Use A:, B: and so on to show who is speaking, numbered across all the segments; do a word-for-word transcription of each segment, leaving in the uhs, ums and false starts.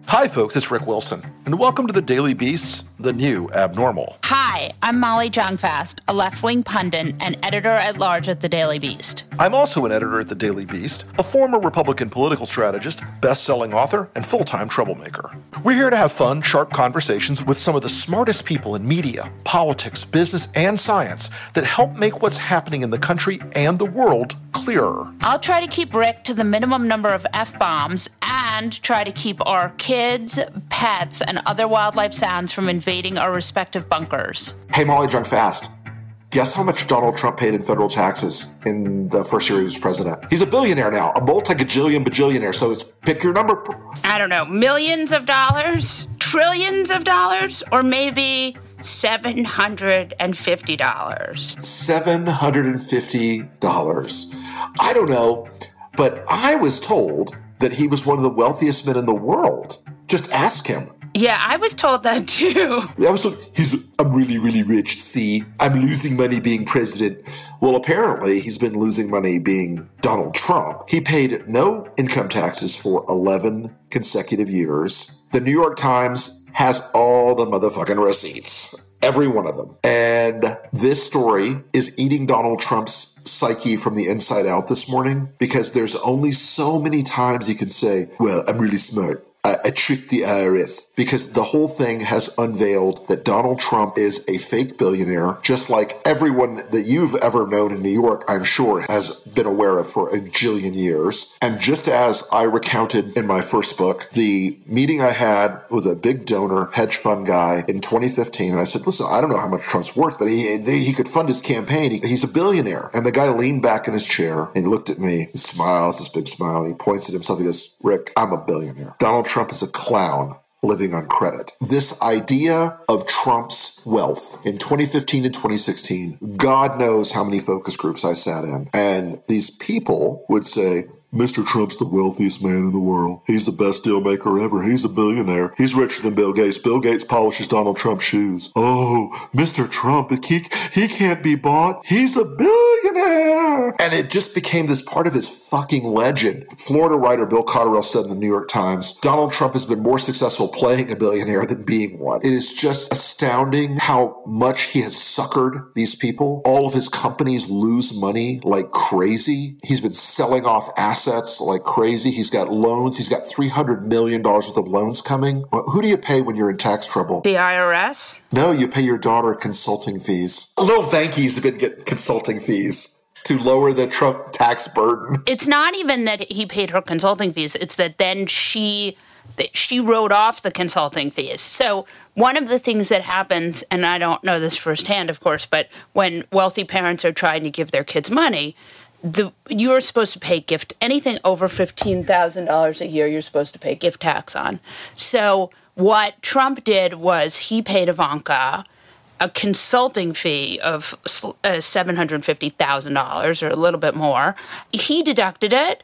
A: Hi, folks, it's Rick Wilson, and welcome to the Daily Beast's The New Abnormal.
B: Hi, I'm Molly Jong-Fast, a left-wing pundit and editor-at-large at The Daily Beast.
A: I'm also an editor at The Daily Beast, a former Republican political strategist, best-selling author, and full-time troublemaker. We're here to have fun, sharp conversations with some of the smartest people in media, politics, business, and science that help make what's happening in the country and the world clearer.
B: I'll try to keep Rick to the minimum number of F-bombs and try to keep our kids, pets, and other wildlife sounds from invading our respective bunkers.
C: Hey, Molly Jong-Fast. Guess how much Donald Trump paid in federal taxes in the first year he was president? He's a billionaire now, a multi-gajillion bajillionaire, so it's pick your number.
B: I don't know, millions of dollars? Trillions of dollars? Or maybe seven hundred fifty dollars?
C: seven hundred fifty dollars. I don't know, but I was told that he was one of the wealthiest men in the world. Just ask him.
B: Yeah, I was told that too.
C: I was told, he's, I'm really, really rich, see? I'm losing money being president. Well, apparently, he's been losing money being Donald Trump. He paid no income taxes for eleven consecutive years. The New York Times has all the motherfucking receipts. Every one of them. And this story is eating Donald Trump's psyche from the inside out this morning because there's only so many times he can say, well, I'm really smart. I, I tricked the I R S, because the whole thing has unveiled that Donald Trump is a fake billionaire, just like everyone that you've ever known in New York, I'm sure, has been aware of for a jillion years. And just as I recounted in my first book, the meeting I had with a big donor hedge fund guy in twenty fifteen, and I said, listen, I don't know how much Trump's worth, but he he could fund his campaign. He, he's a billionaire. And the guy leaned back in his chair and he looked at me, he smiles, this big smile, and he points at himself, he goes, Rick, I'm a billionaire. Donald Trump is a clown living on credit. This idea of Trump's wealth in twenty fifteen and twenty sixteen, God knows how many focus groups I sat in. And these people would say, Mister Trump's the wealthiest man in the world. He's the best deal maker ever. He's a billionaire. He's richer than Bill Gates. Bill Gates polishes Donald Trump's shoes. Oh, Mister Trump, he, he can't be bought. He's a billionaire. And it just became this part of his fucking legend. Florida writer Bill Cotterill said in the New York Times, Donald Trump has been more successful playing a billionaire than being one. It is just astounding how much he has suckered these people. All of his companies lose money like crazy. He's been selling off assets like crazy. He's got loans. He's got three hundred million dollars worth of loans coming. Well, who do you pay when you're in tax trouble?
B: The I R S?
C: No, you pay your daughter consulting fees. Little Vankies have been getting consulting fees to lower the Trump tax burden.
B: It's not even that he paid her consulting fees. It's that then she that she wrote off the consulting fees. So one of the things that happens, and I don't know this firsthand, of course, but when wealthy parents are trying to give their kids money, The, you're supposed to pay gift, anything over fifteen thousand dollars a year, you're supposed to pay gift tax on. So what Trump did was he paid Ivanka a consulting fee of uh, seven hundred fifty thousand dollars or a little bit more. He deducted it,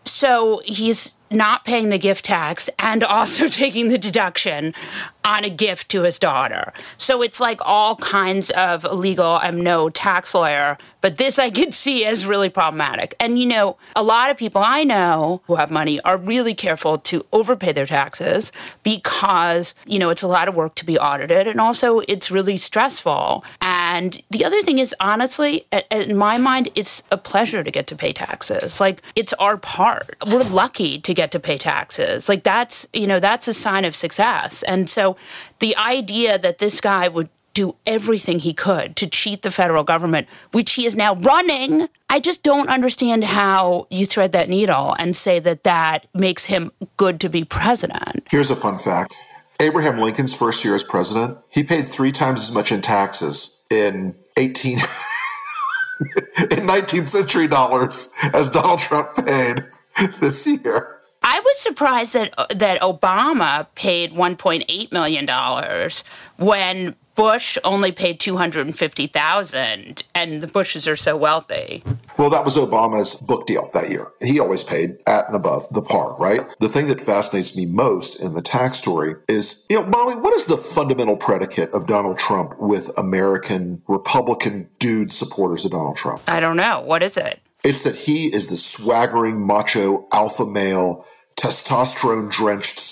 B: so he's not paying the gift tax and also taking the deduction on a gift to his daughter. So it's like all kinds of illegal. I'm no tax lawyer, but this I could see as really problematic. And, you know, a lot of people I know who have money are really careful to overpay their taxes because, you know, it's a lot of work to be audited and also it's really stressful. And the other thing is, honestly, in my mind, it's a pleasure to get to pay taxes. Like, it's our part. We're lucky to get to pay taxes. Like, that's, you know, that's a sign of success. And so the idea that this guy would do everything he could to cheat the federal government, which he is now running, I just don't understand how you thread that needle and say that that makes him good to be president.
C: Here's a fun fact. Abraham Lincoln's first year as president, he paid three times as much in taxes in eighteen in nineteenth century dollars as Donald Trump paid this year.
B: I was surprised that that Obama paid one point eight million dollars when Bush only paid two hundred fifty thousand dollars, and the Bushes are so wealthy.
C: Well, that was Obama's book deal that year. He always paid at and above the par, right? The thing that fascinates me most in the tax story is, you know, Molly, what is the fundamental predicate of Donald Trump with American Republican dude supporters of Donald Trump?
B: I don't know. What is it?
C: It's that he is the swaggering, macho, alpha male, testosterone-drenched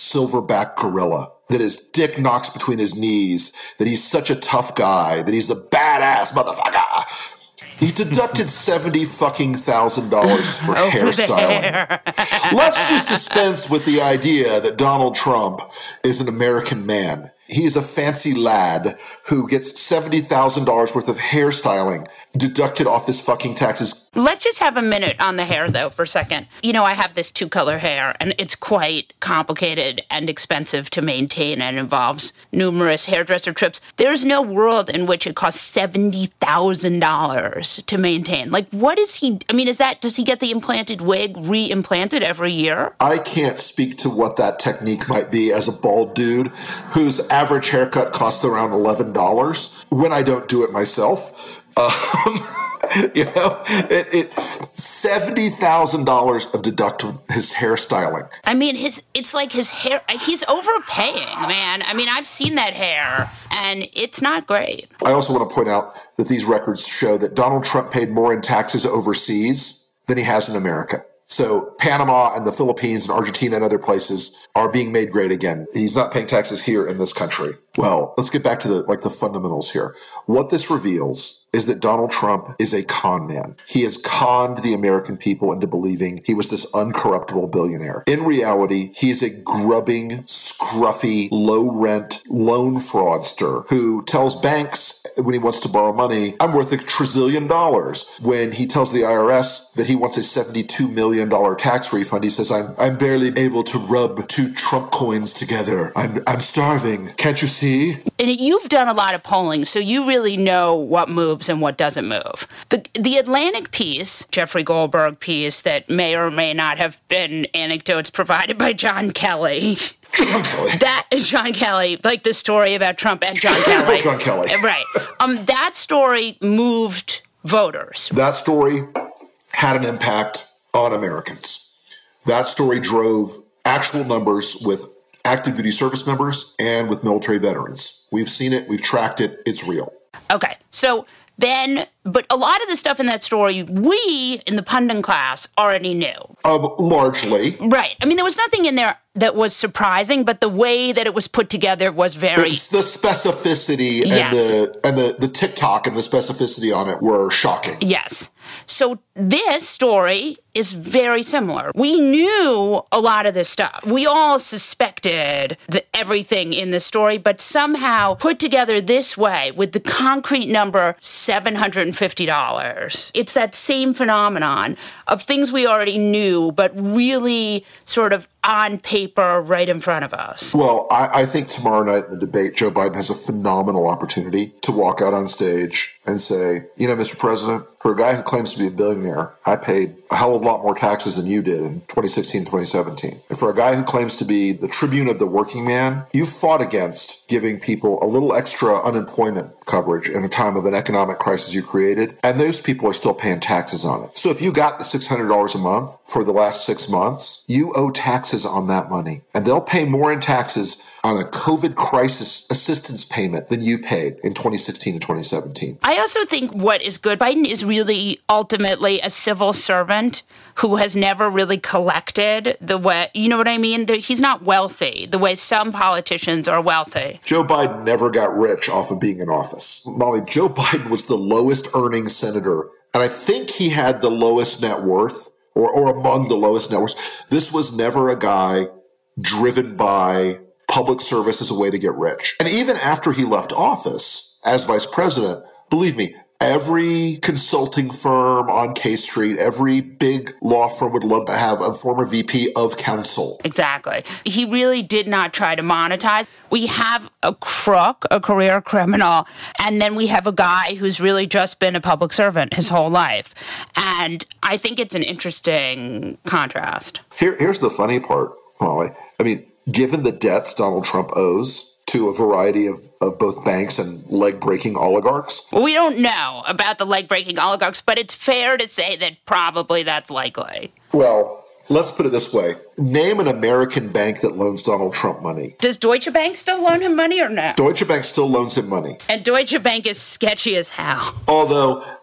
C: silverback gorilla, that his dick knocks between his knees, that he's such a tough guy, that he's the badass motherfucker. He deducted seventy fucking thousand dollars for
B: Over
C: hairstyling. Let's just dispense with the idea that Donald Trump is an American man. He's a fancy lad who gets seventy thousand dollars worth of hairstyling deducted off his fucking taxes.
B: Let's just have a minute on the hair, though, for a second. You know, I have this two-color hair, and it's quite complicated and expensive to maintain and involves numerous hairdresser trips. There's no world in which it costs seventy thousand dollars to maintain. Like, what is he... I mean, is that... Does he get the implanted wig re-implanted every year?
C: I can't speak to what that technique might be as a bald dude whose average haircut costs around eleven dollars when I don't do it myself. Um, you know, it, it seventy thousand dollars of deducted his hairstyling.
B: I mean, his it's like his hair, he's overpaying, man. I mean, I've seen that hair, and it's not great.
C: I also want to point out that these records show that Donald Trump paid more in taxes overseas than he has in America. So Panama and the Philippines and Argentina and other places are being made great again. He's not paying taxes here in this country. Well, let's get back to the like the fundamentals here. What this reveals is that Donald Trump is a con man. He has conned the American people into believing he was this uncorruptible billionaire. In reality, he is a grubbing, scruffy, low-rent loan fraudster who tells banks when he wants to borrow money, I'm worth a trillion dollars. When he tells the I R S that he wants a seventy-two million dollars tax refund, he says, I'm I'm barely able to rub two Trump coins together. I'm I'm starving. Can't you see?
B: And you've done a lot of polling, so you really know what moves and what doesn't move. The the Atlantic piece, Jeffrey Goldberg piece that may or may not have been anecdotes provided by John Kelly.
C: John Kelly.
B: That John Kelly, like the story about Trump and John Kelly.
C: John Kelly.
B: Right. Um, that story moved voters.
C: That story had an impact on Americans. That story drove actual numbers with active duty service members and with military veterans. We've seen it. We've tracked it. It's real.
B: Okay. So then, but a lot of the stuff in that story, we in the pundit class already knew.
C: Um, largely.
B: Right. I mean, there was nothing in there that was surprising, but the way that it was put together was very...
C: It's the specificity and,
B: yes.
C: the, and the, the TikTok and the specificity on it were shocking.
B: Yes. So this story is very similar. We knew a lot of this stuff. We all suspected the, everything in the story, but somehow put together this way with the concrete number seven hundred fifty dollars. It's that same phenomenon of things we already knew, but really sort of on paper right in front of us.
C: Well, I, I think tomorrow night in the debate, Joe Biden has a phenomenal opportunity to walk out on stage and say, you know, Mister President, for a guy who claims to be a billionaire, I paid a hell of a lot more taxes than you did in twenty sixteen, twenty seventeen. And for a guy who claims to be the tribune of the working man, you fought against giving people a little extra unemployment coverage in a time of an economic crisis you created, and those people are still paying taxes on it. So if you got the six hundred dollars a month for the last six months, you owe taxes on that money. And they'll pay more in taxes on a COVID crisis assistance payment than you paid in twenty sixteen and twenty seventeen.
B: I also think what is good, Biden is really ultimately a civil servant who has never really collected the way, you know what I mean? He's not wealthy the way some politicians are wealthy.
C: Joe Biden never got rich off of being in office. Molly, Joe Biden was the lowest earning senator, and I think he had the lowest net worth, or, or among the lowest net worths. This was never a guy driven by public service as a way to get rich. And even after he left office as vice president, believe me, every consulting firm on K Street, every big law firm would love to have a former V P of counsel.
B: Exactly. He really did not try to monetize. We have a crook, a career criminal, and then we have a guy who's really just been a public servant his whole life. And I think it's an interesting contrast.
C: Here, here's the funny part, Molly. I mean, given the debts Donald Trump owes to a variety of, of both banks and leg-breaking oligarchs.
B: Well, we don't know about the leg-breaking oligarchs, but it's fair to say that probably that's likely.
C: Well, let's put it this way. Name an American bank that loans Donald Trump money.
B: Does Deutsche Bank still loan him money or no?
C: Deutsche Bank still loans him money.
B: And Deutsche Bank is sketchy as hell.
C: Although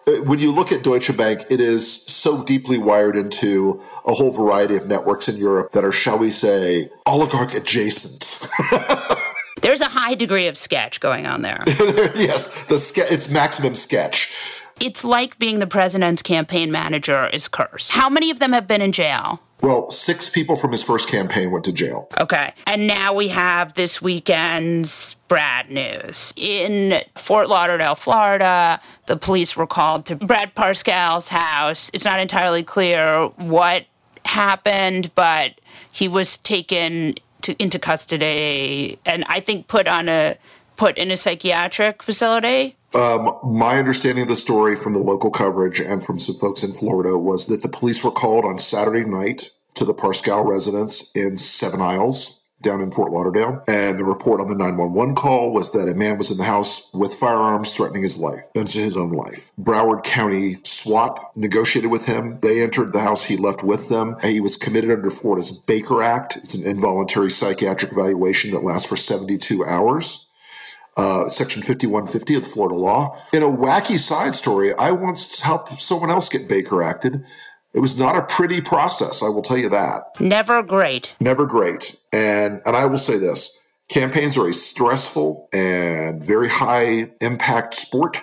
C: when you look at Deutsche Bank, it is so deeply wired into a whole variety of networks in Europe that are, shall we say, oligarch adjacent.
B: There's a high degree of sketch going on there.
C: Yes, the ske- it's maximum sketch.
B: It's like being the president's campaign manager is cursed. How many of them have been in jail?
C: Well, six people from his first campaign went to jail.
B: Okay. And now we have this weekend's Brad news. In Fort Lauderdale, Florida, the police were called to Brad Parscale's house. It's not entirely clear what happened, but he was taken to, into custody and I think put on a put in a psychiatric facility.
C: Um, my understanding of the story from the local coverage and from some folks in Florida was that the police were called on Saturday night to the Parscale residence in Seven Isles down in Fort Lauderdale. And the report on the nine one one call was that a man was in the house with firearms threatening his life, into his own life. Broward County SWAT negotiated with him. They entered the house. He left with them. He was committed under Florida's Baker Act. It's an involuntary psychiatric evaluation that lasts for seventy-two hours. Uh, Section fifty-one fifty of the Florida law. In a wacky side story, I once helped someone else get Baker Acted. It was not a pretty process, I will tell you that.
B: Never great.
C: Never great. And and I will say this, campaigns are a stressful and very high impact sport,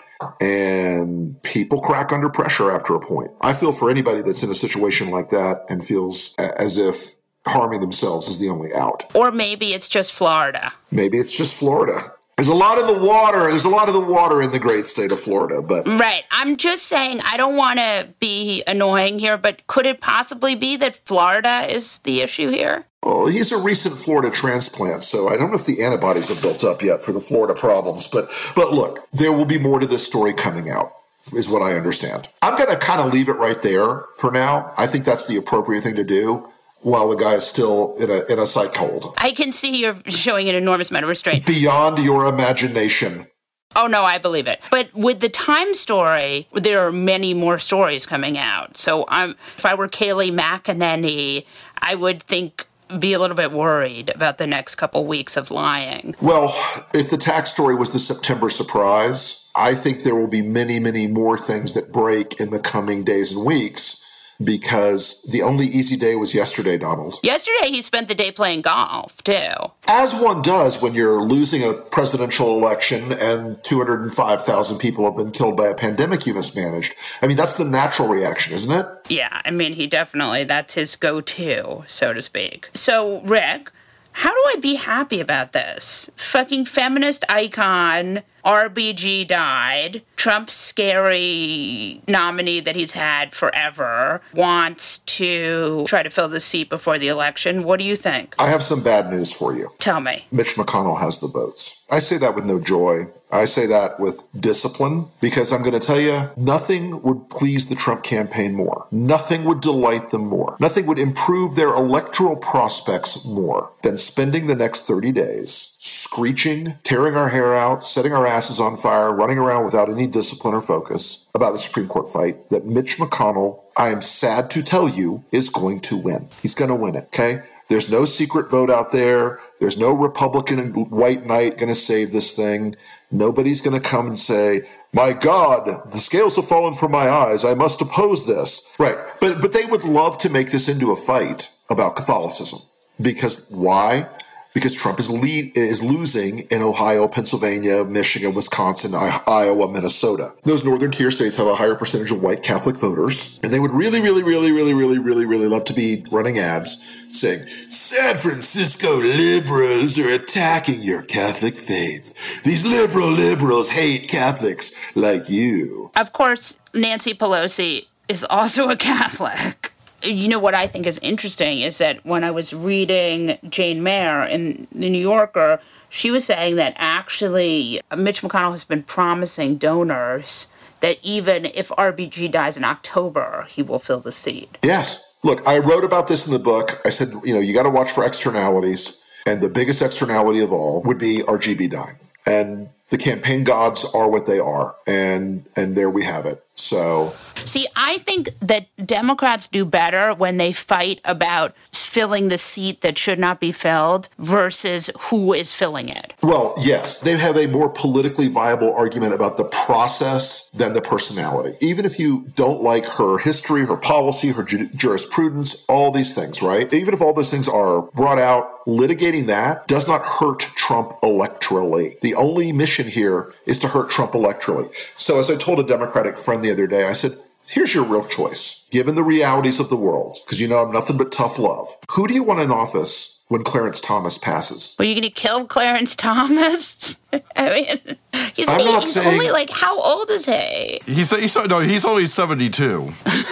C: and people crack under pressure after a point. I feel for anybody that's in a situation like that and feels as if harming themselves is the only out.
B: Or maybe it's just Florida.
C: Maybe it's just Florida. There's a lot of the water. There's a lot of the water in the great state of Florida, but
B: right. I'm just saying I don't want to be annoying here, but could it possibly be that Florida is the issue here?
C: Well, he's a recent Florida transplant, so I don't know if the antibodies have built up yet for the Florida problems. But but look, there will be more to this story coming out, is what I understand. I'm going to kind of leave it right there for now. I think that's the appropriate thing to do while the guy is still in a in a psych hold.
B: I can see you're showing an enormous amount of restraint.
C: Beyond your imagination.
B: Oh, no, I believe it. But with the Time story, there are many more stories coming out. So I'm, if I were Kayleigh McEnany, I would think, be a little bit worried about the next couple weeks of lying.
C: Well, if the tax story was the September surprise, I think there will be many, many more things that break in the coming days and weeks. Because the only easy day was yesterday, Donald.
B: Yesterday, he spent the day playing golf, too.
C: As one does when you're losing a presidential election and two hundred five thousand people have been killed by a pandemic you mismanaged. I mean, that's the natural reaction, isn't it?
B: Yeah, I mean, he definitely, that's his go-to, so to speak. So, Rick, how do I be happy about this? Fucking feminist icon, R B G died. Trump's scary nominee that he's had forever wants to try to fill the seat before the election. What do you think?
C: I have some bad news for you.
B: Tell me.
C: Mitch McConnell has the votes. I say that with no joy. I say that with discipline, because I'm going to tell you, nothing would please the Trump campaign more. Nothing would delight them more. Nothing would improve their electoral prospects more than spending the next thirty days screeching, tearing our hair out, setting our asses on fire, running around without any discipline or focus about the Supreme Court fight that Mitch McConnell, I am sad to tell you, is going to win. He's going to win it, okay? There's no secret vote out there. There's no Republican and white knight going to save this thing. Nobody's going to come and say, my God, the scales have fallen from my eyes. I must oppose this. Right. But, but they would love to make this into a fight about Catholicism. Because why? Because Trump is lead, is losing in Ohio, Pennsylvania, Michigan, Wisconsin, Iowa, Minnesota. Those northern tier states have a higher percentage of white Catholic voters, and they would really, really, really, really, really, really, really love to be running ads saying, San Francisco liberals are attacking your Catholic faith. These liberal liberals hate Catholics like you.
B: Of course, Nancy Pelosi is also a Catholic. You know, what I think is interesting is that when I was reading Jane Mayer in The New Yorker, she was saying that actually Mitch McConnell has been promising donors that even if R B G dies in October, he will fill the seat.
C: Yes. Look, I wrote about this in the book. I said, you know, you got to watch for externalities. And the biggest externality of all would be R G B dying. And the campaign gods are what they are. And and there we have it. So,
B: see, I think that Democrats do better when they fight about filling the seat that should not be filled versus who is filling it.
C: Well, yes, they have a more politically viable argument about the process than the personality. Even if you don't like her history, her policy, her ju- jurisprudence, all these things, right? Even if all those things are brought out, litigating that does not hurt Trump electorally. The only mission here is to hurt Trump electorally. So as I told a Democratic friend the other day, I said, here's your real choice. Given the realities of the world, because you know I'm nothing but tough love, who do you want in office when Clarence Thomas passes?
B: Were you going to kill Clarence Thomas? I mean, he's,
C: I'm not
B: he's
C: saying,
B: only like, how old is he?
D: He's, he's no, he's only seventy-two.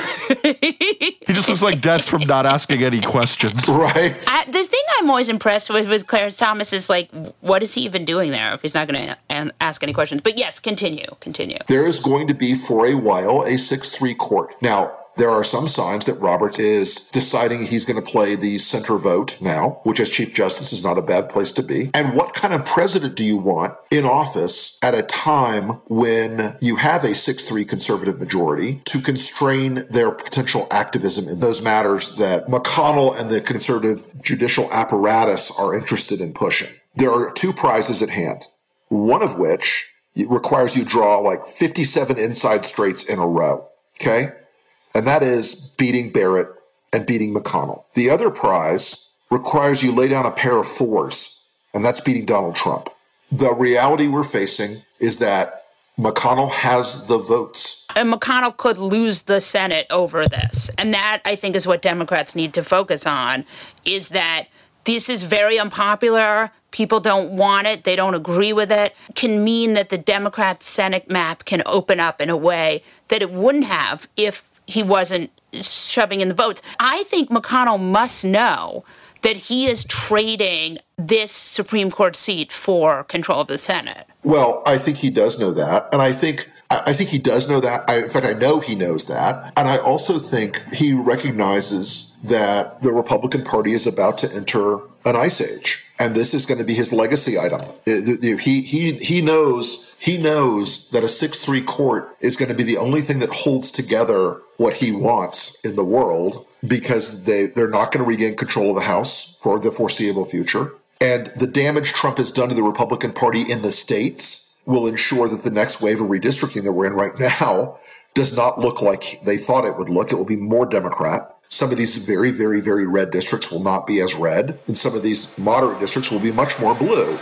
D: He just looks like death from not asking any questions.
C: Right.
B: I, the thing I'm always impressed with with Clarence Thomas is like, what is he even doing there if he's not going to ask any questions? But yes, continue, continue.
C: There is going to be for a while a six three court. Now, there are some signs that Roberts is deciding he's going to play the center vote now, which as Chief Justice is not a bad place to be. And what kind of president do you want in office at a time when you have a six three conservative majority to constrain their potential activism in those matters that McConnell and the conservative judicial apparatus are interested in pushing? There are two prizes at hand, one of which requires you draw like fifty-seven inside straights in a row, okay? And that is beating Barrett and beating McConnell. The other prize requires you lay down a pair of fours, and that's beating Donald Trump. The reality we're facing is that McConnell has the votes.
B: And McConnell could lose the Senate over this. And that, I think, is what Democrats need to focus on, is that this is very unpopular. People don't want it. They don't agree with it. Can mean that the Democrat Senate map can open up in a way that it wouldn't have if he wasn't shoving in the votes. I think McConnell must know that he is trading this Supreme Court seat for control of the Senate.
C: Well, I think he does know that. And I think I think he does know that. I, in fact, I know he knows that. And I also think he recognizes that the Republican Party is about to enter an ice age. And this is going to be his legacy item. He he he knows he knows that a six three court is going to be the only thing that holds together what he wants in the world, because they, they're not going to regain control of the House for the foreseeable future. And the damage Trump has done to the Republican Party in the states will ensure that the next wave of redistricting that we're in right now does not look like they thought it would look. It will be more Democrat. Some of these very, very, very red districts will not be as red, and some of these moderate districts will be much more blue.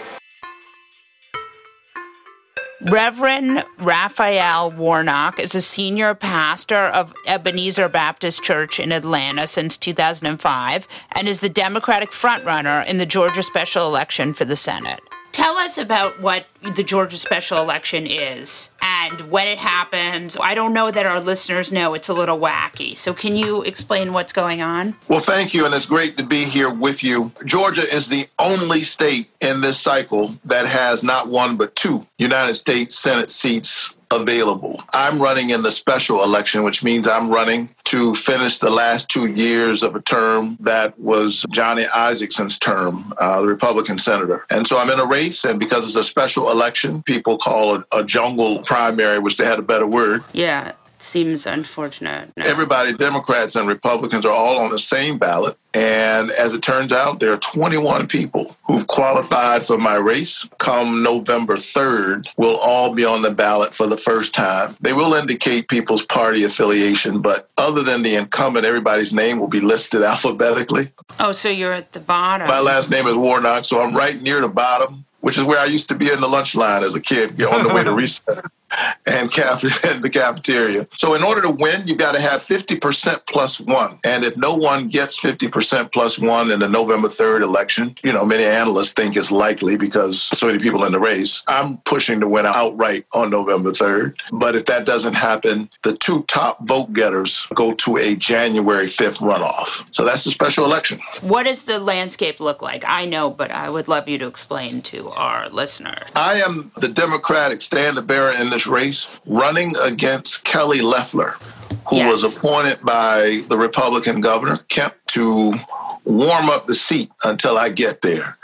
B: Reverend Raphael Warnock is a senior pastor of Ebenezer Baptist Church in Atlanta since two thousand five and is the Democratic frontrunner in the Georgia special election for the Senate. Tell us about what the Georgia special election is and when it happens. I don't know that our listeners know. It's a little wacky. So can you explain what's going on?
E: Well, thank you, and it's great to be here with you. Georgia is the only state in this cycle that has not one but two United States Senate seats available. I'm running in the special election, which means I'm running to finish the last two years of a term that was Johnny Isakson's term, uh, the Republican senator. And so I'm in a race, and because it's a special election, people call it a jungle primary, which they had a better word.
B: Yeah, it seems unfortunate. No.
E: Everybody, Democrats and Republicans, are all on the same ballot. And as it turns out, there are twenty-one people who've qualified for my race. Come November third, we'll all be on the ballot for the first time. They will indicate people's party affiliation, but other than the incumbent, everybody's name will be listed alphabetically.
B: Oh, so you're at the bottom.
E: My last name is Warnock, so I'm right near the bottom, which is where I used to be in the lunch line as a kid, on the way to recess and in the cafeteria. So in order to win, you've got to have fifty percent plus one. And if no one gets fifty percent plus one in the November third election, you know, many analysts think it's likely because so many people in the race, I'm pushing to win outright on November third. But if that doesn't happen, the two top vote getters go to a January fifth runoff. So that's the special election.
B: What does the landscape look like? I know, but I would love you to explain to our listeners.
E: I am the Democratic standard-bearer in this race, running against Kelly Loeffler, who
B: yes.
E: was appointed by the Republican governor, Kemp, to warm up the seat until I get there.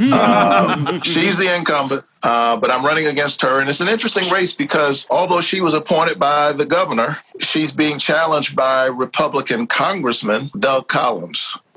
E: um, she's the incumbent, uh, but I'm running against her. And it's an interesting race because although she was appointed by the governor, she's being challenged by Republican Congressman Doug Collins.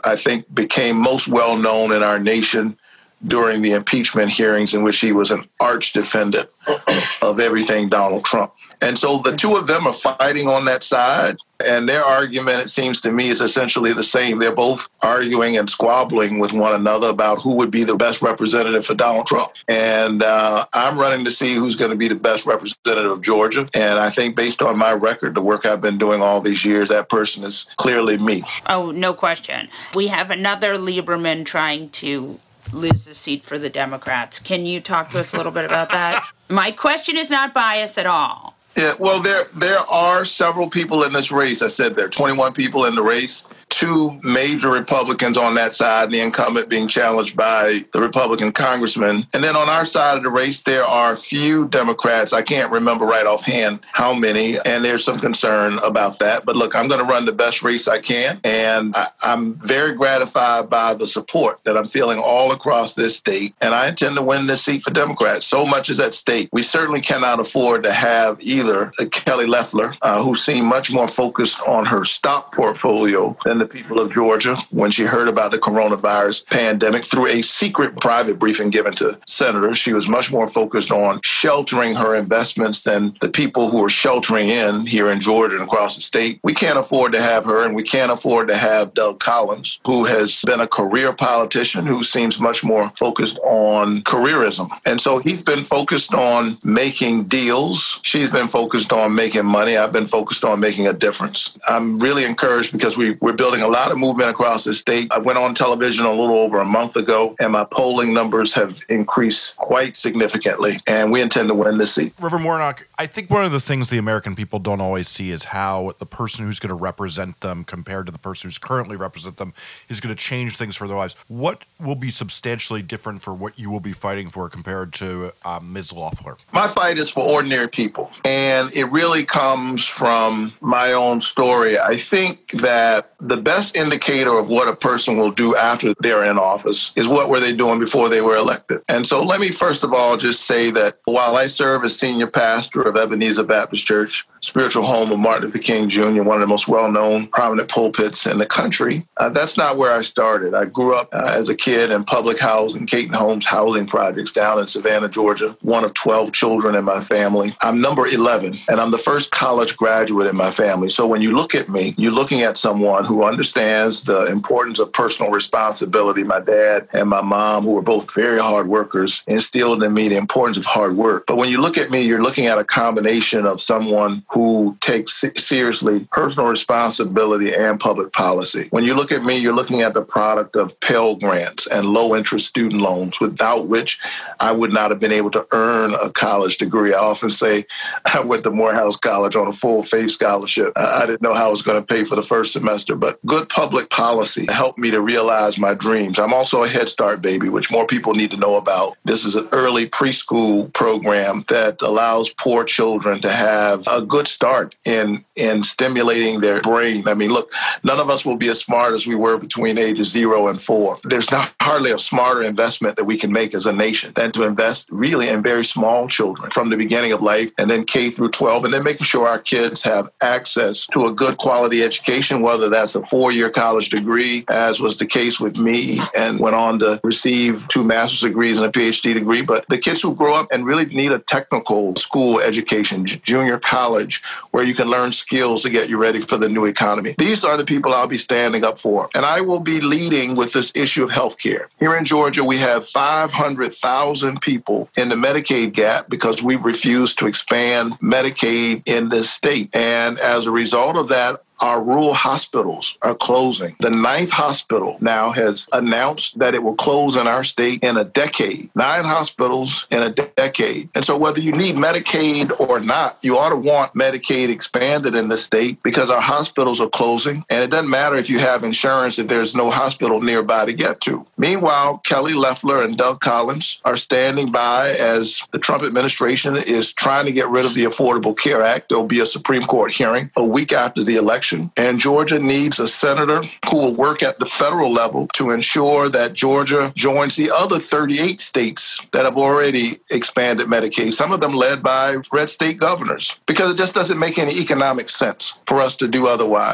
E: I think, became most well known in our nation during the impeachment hearings in which he was an arch defendant of everything Donald Trump. And so the two of them are fighting on that side, and their argument, it seems to me, is essentially the same. They're both arguing and squabbling with one another about who would be the best representative for Donald Trump. And uh, I'm running to see who's going to be the best representative of Georgia. And I think based on my record, the work I've been doing all these years, that person is clearly me.
B: Oh, no question. We have another Lieberman trying to lose the seat for the Democrats. Can you talk to us a little bit about that? My question is not biased at all.
E: Yeah, well, there there are several people in this race. I said there are twenty-one people in the race. Two major Republicans on that side, the incumbent being challenged by the Republican congressman. And then on our side of the race, there are a few Democrats. I can't remember right offhand how many, and there's some concern about that. But look, I'm going to run the best race I can, and I, I'm very gratified by the support that I'm feeling all across this state, and I intend to win this seat for Democrats. So much is at stake. We certainly cannot afford to have either Kelly Loeffler, uh, who seemed much more focused on her stock portfolio than the people of Georgia when she heard about the coronavirus pandemic through a secret private briefing given to senators. She was much more focused on sheltering her investments than the people who are sheltering in here in Georgia and across the state. We can't afford to have her, and we can't afford to have Doug Collins, who has been a career politician who seems much more focused on careerism. And so he's been focused on making deals. She's been focused on making money. I've been focused on making a difference. I'm really encouraged because we, we're building a lot of movement across the state. I went on television a little over a month ago, and my polling numbers have increased quite significantly, and we intend to win this seat.
D: Reverend Warnock, I think one of the things the American people don't always see is how the person who's going to represent them compared to the person who's currently represent them is going to change things for their lives. What will be substantially different for what you will be fighting for compared to um, Miz Loeffler?
E: My fight is for ordinary people, and it really comes from my own story. I think that the best indicator of what a person will do after they're in office is what were they doing before they were elected. And so let me first of all just say that while I serve as senior pastor of Ebenezer Baptist Church, spiritual home of Martin Luther King Junior, one of the most well-known prominent pulpits in the country, uh, that's not where I started. I grew up uh, as a kid in public housing, Caton Homes housing projects down in Savannah, Georgia, one of twelve children in my family. I'm number eleven, and I'm the first college graduate in my family. So when you look at me, you're looking at someone who understands the importance of personal responsibility. My dad and my mom, who were both very hard workers, instilled in me the importance of hard work. But when you look at me, you're looking at a combination of someone who takes seriously personal responsibility and public policy. When you look at me, you're looking at the product of Pell Grants and low-interest student loans, without which I would not have been able to earn a college degree. I often say I went to Morehouse College on a full-faith scholarship. I didn't know how I was going to pay for the first semester, but good public policy helped me to realize my dreams. I'm also a Head Start baby, which more people need to know about. This is an early preschool program that allows poor children to have a good start in, in stimulating their brain. I mean, look, none of us will be as smart as we were between ages zero and four. There's not hardly a smarter investment that we can make as a nation than to invest really in very small children from the beginning of life, and then K through twelve, and then making sure our kids have access to a good quality education, whether that's a four-year college degree, as was the case with me, and went on to receive two master's degrees and a P H D degree. But the kids who grow up and really need a technical school education, junior college, where you can learn skills to get you ready for the new economy. These are the people I'll be standing up for. And I will be leading with this issue of health care. Here in Georgia, we have five hundred thousand people in the Medicaid gap because we refused to expand Medicaid in this state. And as a result of that, our rural hospitals are closing. The ninth hospital now has announced that it will close in our state in a decade. Nine hospitals in a de- decade. And so whether you need Medicaid or not, you ought to want Medicaid expanded in the state because our hospitals are closing. And it doesn't matter if you have insurance if there's no hospital nearby to get to. Meanwhile, Kelly Loeffler and Doug Collins are standing by as the Trump administration is trying to get rid of the Affordable Care Act. There'll be a Supreme Court hearing a week after the election. And Georgia needs a senator who will work at the federal level to ensure that Georgia joins the other thirty-eight states that have already expanded Medicaid, some of them led by red state governors, because it just doesn't make any economic sense for us to do otherwise.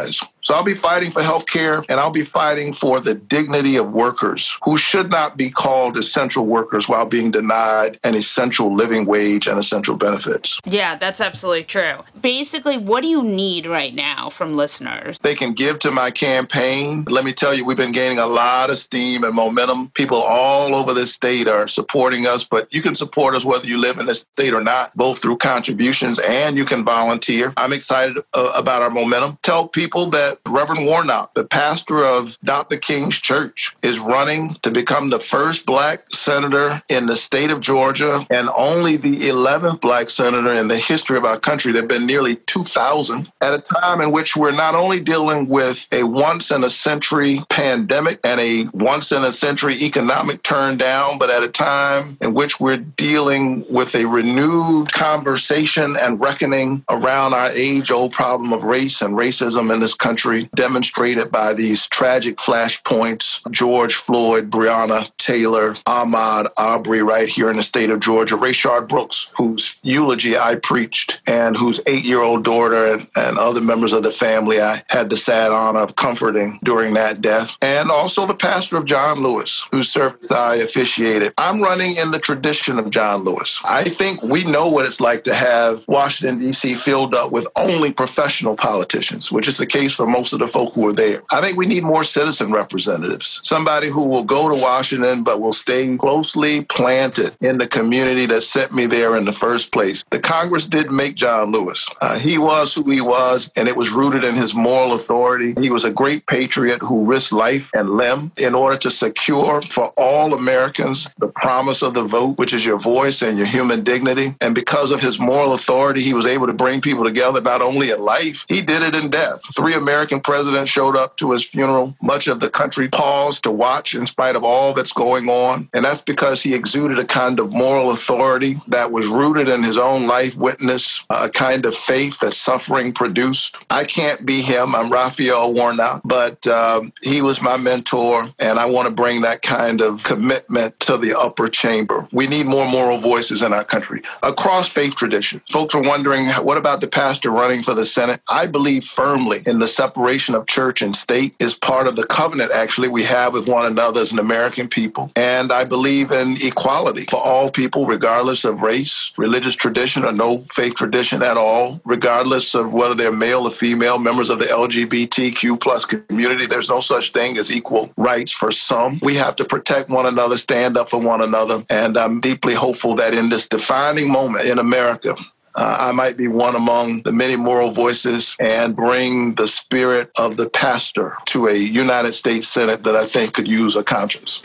E: So I'll be fighting for health care, and I'll be fighting for the dignity of workers who should not be called essential workers while being denied an essential living wage and essential benefits.
B: Yeah, that's absolutely true. Basically, what do you need right now from listeners?
E: They can give to my campaign. Let me tell you, we've been gaining a lot of steam and momentum. People all over this state are supporting us, but you can support us whether you live in this state or not, both through contributions and you can volunteer. I'm excited uh, about our momentum. Tell people that Reverend Warnock, the pastor of Doctor King's church, is running to become the first black senator in the state of Georgia and only the eleventh black senator in the history of our country. There have been nearly two thousand at a time in which we're not only dealing with a once-in-a-century pandemic and a once-in-a-century economic turn down, but at a time in which we're dealing with a renewed conversation and reckoning around our age-old problem of race and racism in this country, demonstrated by these tragic flashpoints, George Floyd, Breonna Taylor, Ahmaud Arbery right here in the state of Georgia, Rayshard Brooks, whose eulogy I preached and whose eight-year-old daughter and, and other members of the family I had the sad honor of comforting during that death, and also the pastor of John Lewis, whose service I officiated. I'm running in the tradition of John Lewis. I think we know what it's like to have Washington, D C filled up with only professional politicians, which is the case for most of the folk who are there. I think we need more citizen representatives, somebody who will go to Washington but will stay closely planted in the community that sent me there in the first place. The Congress did make John Lewis. Uh, he was who he was, and it was rooted in his moral authority. He was a great patriot who risked life and limb in order to secure for all Americans the promise of the vote, which is your voice and your human dignity. And because of his moral authority, he was able to bring people together not only in life, he did it in death. Three American presidents showed up to his funeral. Much of the country paused to watch in spite of all that's going on. And that's because he exuded a kind of moral authority that was rooted in his own life witness, a kind of faith that suffering produced. I can't be him. I'm Raphael Warnock, but um, he was my mentor, and I want to bring that kind of commitment to the upper chamber. We need more moral voices in our country across faith traditions. Folks are wondering, what about the pastor running for the Senate? I believe firmly in the separation of church and state is part of the covenant, actually, we have with one another as an American people. And I believe in equality for all people, regardless of race, religious tradition, or no faith tradition at all, regardless of whether they're male or female, members of the L G B T Q plus community. There's no such thing as equal rights for some. We have to protect one another, stand up for one another. And I'm deeply hopeful that in this defining moment in America, Uh, I might be one among the many moral voices and bring the spirit of the pastor to a United States Senate that I think could use a conscience.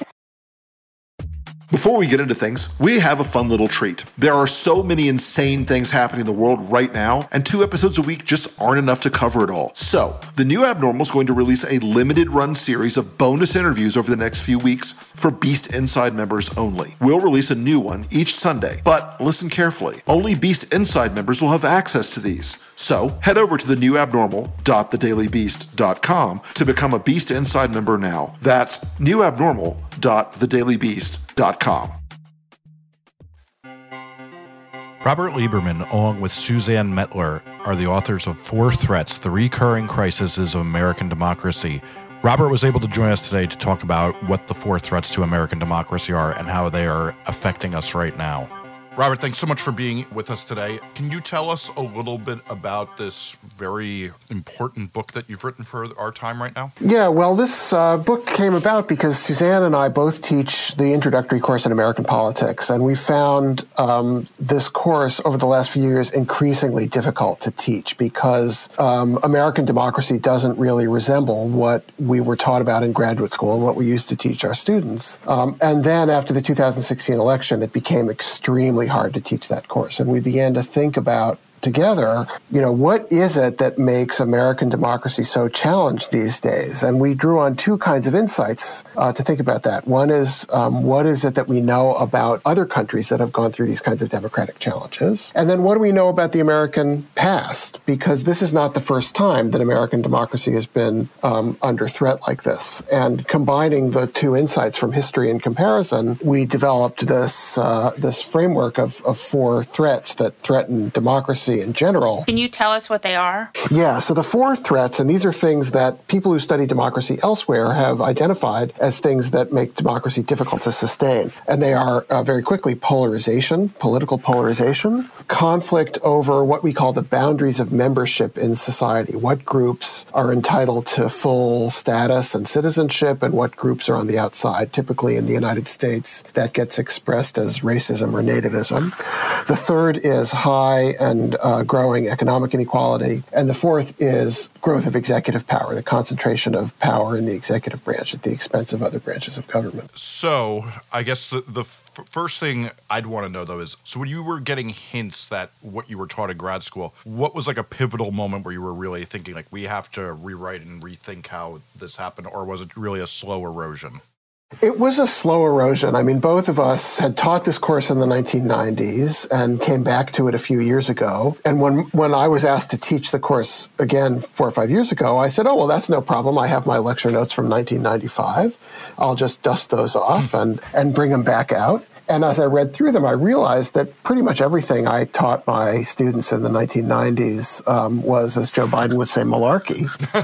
A: Before we get into things, we have a fun little treat. There are so many insane things happening in the world right now, and two episodes a week just aren't enough to cover it all. So, The New Abnormal is going to release a limited run series of bonus interviews over the next few weeks for Beast Inside members only. We'll release a new one each Sunday, but listen carefully. Only Beast Inside members will have access to these. So, head over to the new abnormal dot the daily beast dot com to become a Beast Inside member now. That's new abnormal dot the daily beast dot com.
D: Robert Lieberman, along with Suzanne Mettler, are the authors of Four Threats, The Recurring Crises of American Democracy. Robert was able to join us today to talk about what the four threats to American democracy are and how they are affecting us right now. Robert, thanks so much for being with us today. Can you tell us a little bit about this very important book that you've written for our time right now?
F: Yeah, well, this uh, book came about because Suzanne and I both teach the introductory course in American politics, and we found um, this course over the last few years increasingly difficult to teach because um, American democracy doesn't really resemble what we were taught about in graduate school and what we used to teach our students. Um, and then after the two thousand sixteen election, it became extremely hard to teach that course. And we began to think about together, you know, what is it that makes American democracy so challenged these days? And we drew on two kinds of insights uh, to think about that. One is, um, what is it that we know about other countries that have gone through these kinds of democratic challenges? And then what do we know about the American past? Because this is not the first time that American democracy has been um, under threat like this. And combining the two insights from history and comparison, we developed this uh, this framework of, of four threats that threaten democracy, democracy in general.
B: Can you tell us what they are?
F: Yeah, so the four threats, and these are things that people who study democracy elsewhere have identified as things that make democracy difficult to sustain. And they are, uh, very quickly, polarization, political polarization, conflict over what we call the boundaries of membership in society, what groups are entitled to full status and citizenship, and what groups are on the outside. Typically in the United States, that gets expressed as racism or nativism. The third is high and uh, growing economic inequality. And the fourth is growth of executive power, the concentration of power in the executive branch at the expense of other branches of government.
D: So I guess the, the f- first thing I'd want to know, though, is, so when you were getting hints that what you were taught in grad school, what was like a pivotal moment where you were really thinking, like, we have to rewrite and rethink how this happened, or was it really a slow erosion?
F: It was a slow erosion. I mean, both of us had taught this course in the nineteen nineties and came back to it a few years ago. And when, when I was asked to teach the course again four or five years ago, I said, oh, well, that's no problem. I have my lecture notes from nineteen ninety-five. I'll just dust those off and, and bring them back out. And as I read through them, I realized that pretty much everything I taught my students in the nineteen nineties um, was, as Joe Biden would say, malarkey.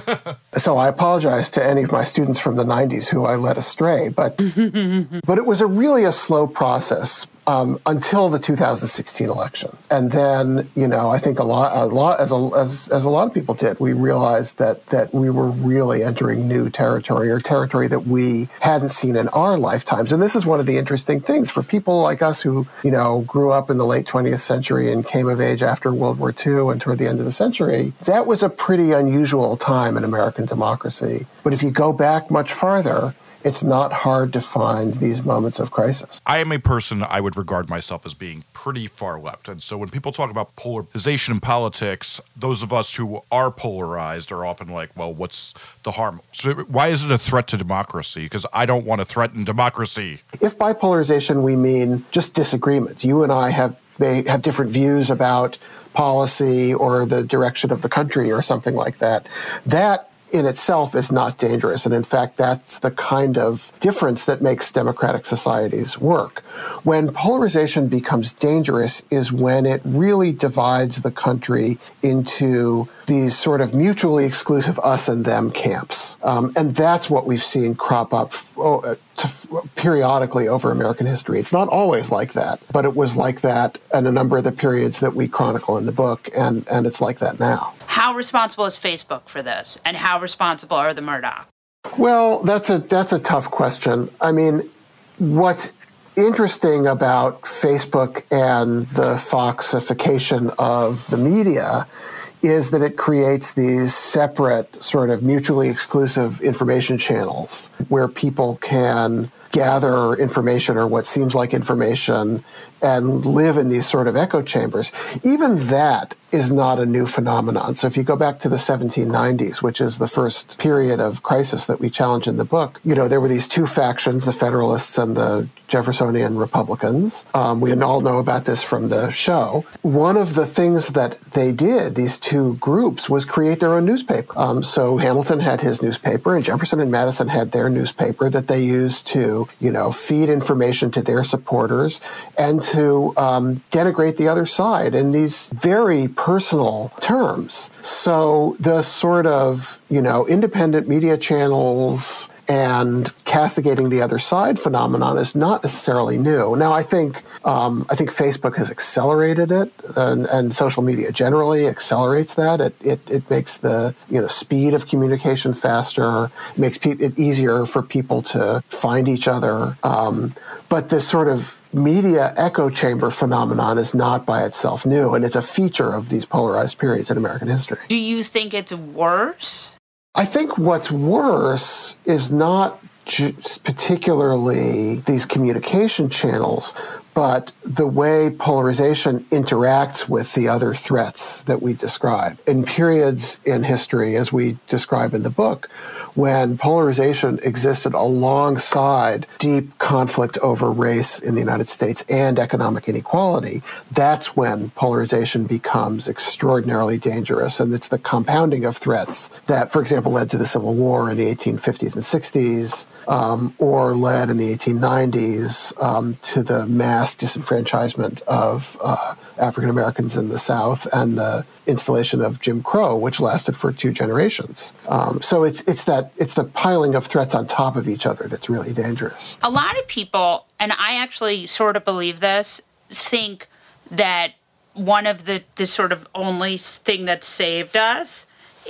F: So I apologize to any of my students from the nineties who I led astray. But but it was a really a slow process um, until the two thousand sixteen election. And then, you know, I think a lot, a lot as, a, as, as a lot of people did, we realized that that we were really entering new territory, or territory that we hadn't seen in our lifetimes. And this is one of the interesting things for people like us who, you know, grew up in the late twentieth century and came of age after World War Two and toward the end of the century. That was a pretty unusual time in American democracy. But if you go back much farther, it's not hard to find these moments of crisis.
D: I am a person, I would regard myself as being pretty far left. And so when people talk about polarization in politics, those of us who are polarized are often like, well, what's the harm? So why is it a threat to democracy? Because I don't want to threaten democracy.
F: If by polarization we mean just disagreements, you and I have may have different views about policy or the direction of the country or something like that, that in itself is not dangerous. And in fact, that's the kind of difference that makes democratic societies work. When polarization becomes dangerous is when it really divides the country into these sort of mutually exclusive us and them camps. Um, and that's what we've seen crop up oh, to, periodically over American history. It's not always like that, but it was like that in a number of the periods that we chronicle in the book, and, and it's like that now.
B: How responsible is Facebook for this? And how responsible are the Murdoch?
F: Well, that's a that's a tough question. I mean, what's interesting about Facebook and the Foxification of the media is that it creates these separate, sort of mutually exclusive information channels where people can gather information or what seems like information and live in these sort of echo chambers. Even that is not a new phenomenon. So if you go back to the seventeen nineties, which is the first period of crisis that we challenge in the book, you know, there were these two factions, the Federalists and the Jeffersonian Republicans. Um, we all know about this from the show. One of the things that they did, these two groups, was create their own newspaper. Um, so Hamilton had his newspaper, and Jefferson and Madison had their newspaper that they used to, you know, feed information to their supporters and to um, denigrate the other side in these very personal terms. So the sort of, you know, independent media channels and castigating the other side phenomenon is not necessarily new. Now, I think um, I think Facebook has accelerated it, and, and social media generally accelerates that. It, it it makes the you know speed of communication faster. It makes pe- it easier for people to find each other. Um, but this sort of media echo chamber phenomenon is not by itself new, and it's a feature of these polarized periods in American history.
B: Do you think it's worse?
F: I think what's worse is not just particularly these communication channels, but the way polarization interacts with the other threats that we describe. In periods in history, as we describe in the book, when polarization existed alongside deep conflict over race in the United States and economic inequality, that's when polarization becomes extraordinarily dangerous. And it's the compounding of threats that, for example, led to the Civil War in the eighteen fifties and sixties, um, or led in the eighteen nineties um, to the mass mass disenfranchisement of uh, African Americans in the South and the installation of Jim Crow, which lasted for two generations. Um, so it's it's that it's the piling of threats on top of each other that's really dangerous.
B: A lot of people, and I actually sort of believe this, think that one of the, the sort of only thing that saved us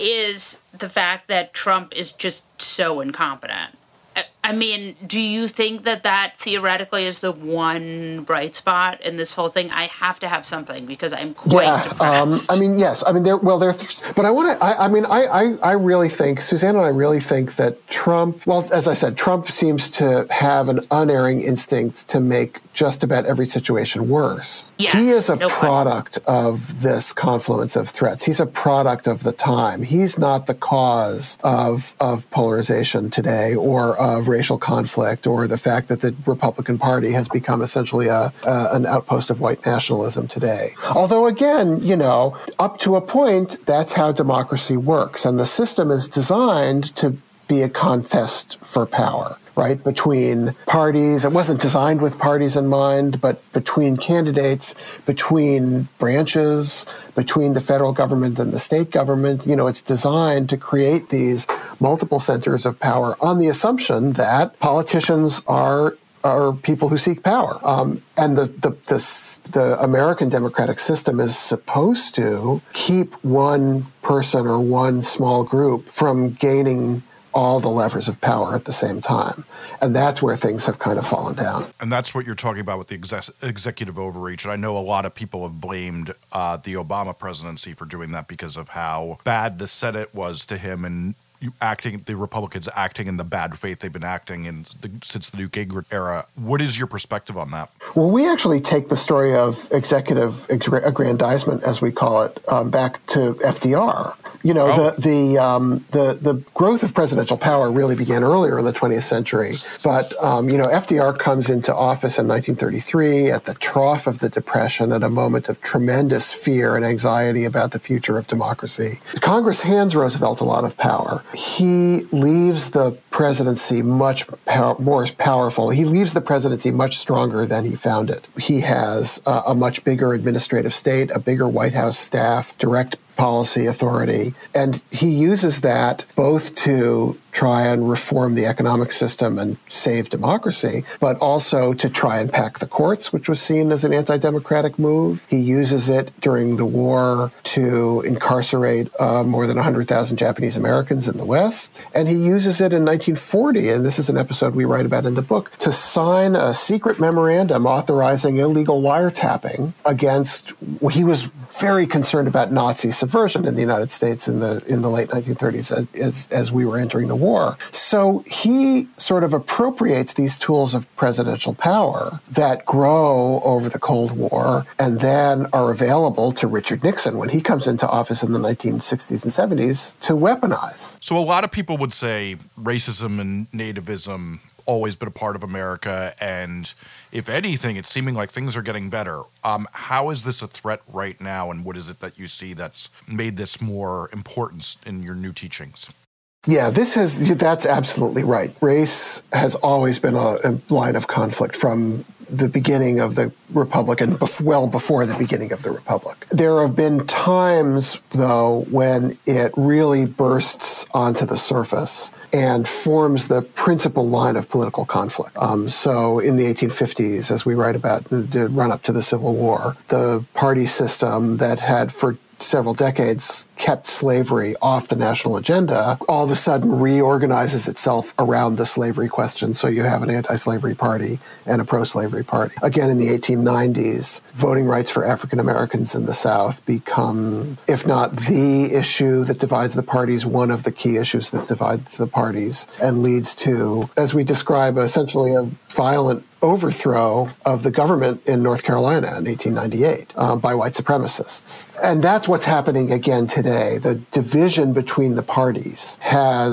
B: is the fact that Trump is just so incompetent. I mean, do you think that that theoretically is the one bright spot in this whole thing? I have to have something because I'm quite
F: yeah,
B: depressed.
F: Um, I mean, yes. I mean, there. Well, there. But I want to. I, I mean, I, I. I really think Suzanne and I really think that Trump. Well, as I said, Trump seems to have an unerring instinct to make just about every situation worse.
B: Yes,
F: he is a
B: no
F: product of this confluence of threats. He's a product of the time. He's not the cause of of polarization today or of racial conflict or the fact that the Republican Party has become essentially a, uh, an outpost of white nationalism today. Although, again, you know, up to a point, that's how democracy works. And the system is designed to be a contest for power, right, between parties. It wasn't designed with parties in mind, but between candidates, between branches, between the federal government and the state government. You know, it's designed to create these multiple centers of power on the assumption that politicians are are people who seek power. Um, and the, the, the, the American democratic system is supposed to keep one person or one small group from gaining all the levers of power at the same time. And that's where things have kind of fallen down.
D: And that's what you're talking about with the exec- executive overreach. And I know a lot of people have blamed uh, the Obama presidency for doing that because of how bad the Senate was to him and you acting, the Republicans acting in the bad faith they've been acting in the, since the Newt Gingrich era. What is your perspective on that?
F: Well, we actually take the story of executive aggrandizement, as we call it, um, back to F D R. You know, oh. the the, um, the the growth of presidential power really began earlier in the twentieth century. But, um, you know, F D R comes into office in nineteen thirty-three at the trough of the Depression, at a moment of tremendous fear and anxiety about the future of democracy. Congress hands Roosevelt a lot of power. He leaves the presidency much pow- more powerful. He leaves the presidency much stronger than he found it. He has uh, a much bigger administrative state, a bigger White House staff, direct policy authority. And he uses that both to try and reform the economic system and save democracy, but also to try and pack the courts, which was seen as an anti-democratic move. He uses it during the war to incarcerate uh, more than one hundred thousand Japanese Americans in the West. And he uses it in nineteen forty, and this is an episode we write about in the book, to sign a secret memorandum authorizing illegal wiretapping against, he was very concerned about Nazi subversion in the United States in the in the late nineteen thirties as, as, as we were entering the war. So he sort of appropriates these tools of presidential power that grow over the Cold War and then are available to Richard Nixon when he comes into office in the nineteen sixties and seventies to weaponize.
D: So a lot of people would say racism and nativism always been a part of America, and if anything, it's seeming like things are getting better. Um, how is this a threat right now, and what is it that you see that's made this more important in your new teachings?
F: Yeah, this has, that's absolutely right. Race has always been a, a line of conflict from the beginning of the Republic and bef- well before the beginning of the Republic. There have been times, though, when it really bursts onto the surface and forms the principal line of political conflict. Um, so in the eighteen fifties, as we write about the, the run-up to the Civil War, the party system that had for several decades kept slavery off the national agenda, all of a sudden reorganizes itself around the slavery question. So you have an anti-slavery party and a pro-slavery party. Again, in the eighteen nineties, voting rights for African Americans in the South become, if not the issue that divides the parties, one of the key issues that divides the parties and leads to, as we describe, essentially a violent overthrow of the government in North Carolina in eighteen ninety-eight uh, by white supremacists. And that's what's happening again today. The division between the parties has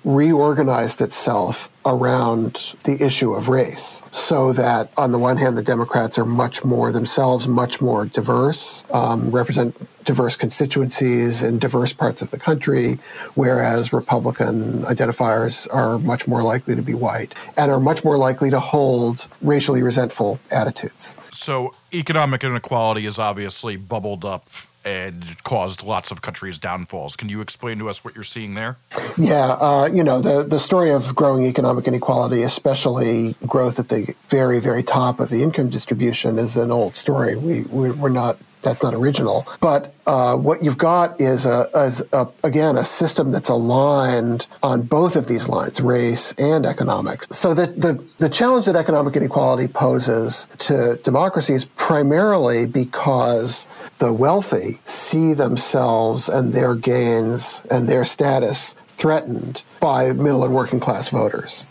F: reorganized itself around the issue of race, so that on the one hand, the Democrats are much more themselves, much more diverse, um, represent diverse constituencies in diverse parts of the country, whereas Republican identifiers are much more likely to be white and are much more likely to hold racially resentful attitudes.
D: So economic inequality has obviously bubbled up and caused lots of countries' downfalls. Can you explain to us what you're seeing there?
F: Yeah, uh, you know, the, the story of growing economic inequality, especially growth at the very, very top of the income distribution, is an old story. We, we we're not, that's not original. But uh, what you've got is, a, is a, again, a system that's aligned on both of these lines, race and economics. So that the, the challenge that economic inequality poses to democracy is primarily because the wealthy see themselves and their gains and their status threatened by middle and working class voters.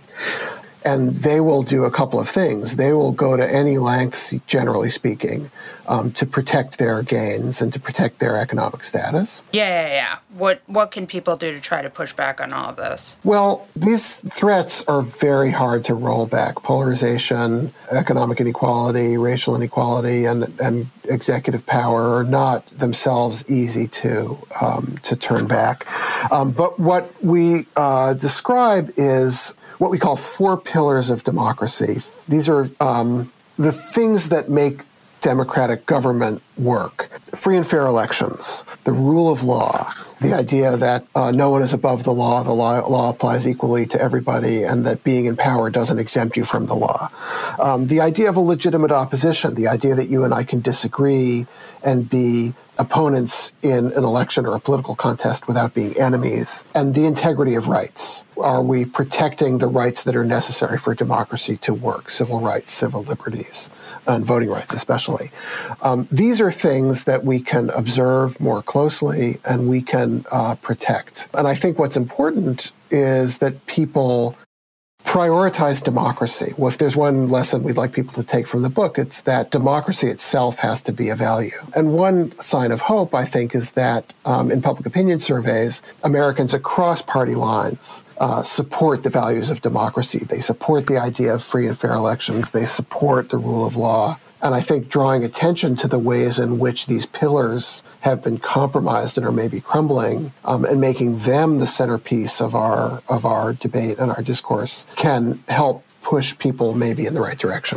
F: And they will do a couple of things. They will go to any lengths, generally speaking, um, to protect their gains and to protect their economic status.
B: Yeah, yeah, yeah. What what can people do to try to push back on all of this?
F: Well, these threats are very hard to roll back. Polarization, economic inequality, racial inequality, and, and executive power are not themselves easy to um, to turn back. Um, but what we uh, describe is what we call four pillars of democracy. These are um, the things that make democratic government work. Free and fair elections, the rule of law, the idea that uh, no one is above the law, the law, law applies equally to everybody, and that being in power doesn't exempt you from the law. Um, the idea of a legitimate opposition, the idea that you and I can disagree and be opponents in an election or a political contest without being enemies, and the integrity of rights. Are we protecting the rights that are necessary for democracy to work? Civil rights, civil liberties, and voting rights especially. Um, these are things that we can observe more closely and we can uh, protect. And I think what's important is that people prioritize democracy. Well, if there's one lesson we'd like people to take from the book, it's that democracy itself has to be a value. And one sign of hope, I think, is that um, in public opinion surveys, Americans across party lines uh, support the values of democracy. They support the idea of free and fair elections. They support the rule of law. And I think drawing attention to the ways in which these pillars have been compromised and are maybe crumbling, um, and making them the centerpiece of our of our debate and our discourse can help push people maybe in the right direction.